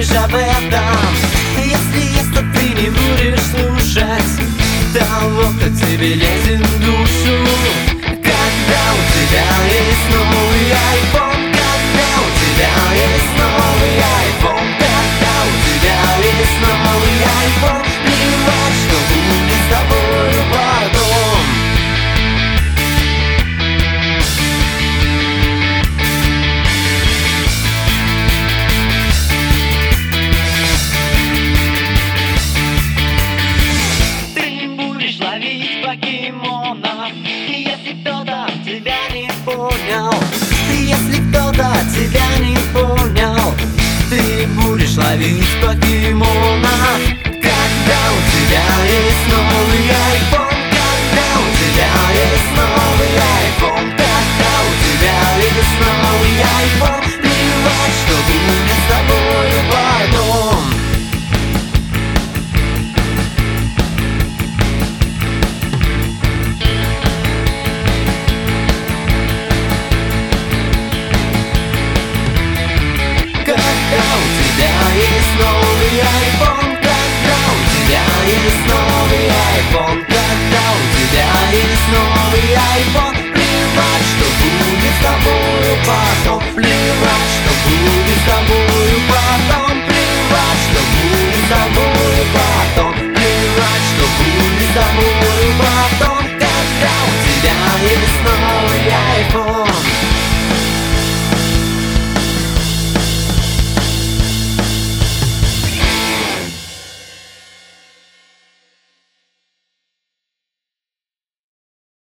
думаешь об этом? Если то ты не будешь слушать того, кто тебе лезет в душу. Когда у тебя есть новый iPhone, когда у тебя есть новый iPhone, когда у тебя есть новый iPhone, плевать, что будет с тобой потом. Ты будешь ловить покемонов, если кто-то тебя не понял. Если кто-то тебя не понял, ты будешь ловить покемонов. Когда у тебя есть новый iPhone, когда у тебя есть новый iPhone, когда у тебя есть новый iPhone, плевать, что будет с тобой потом. Когда у тебя есть новый iPhone, когда у тебя есть новый iPhone, когда у тебя есть новый iPhone.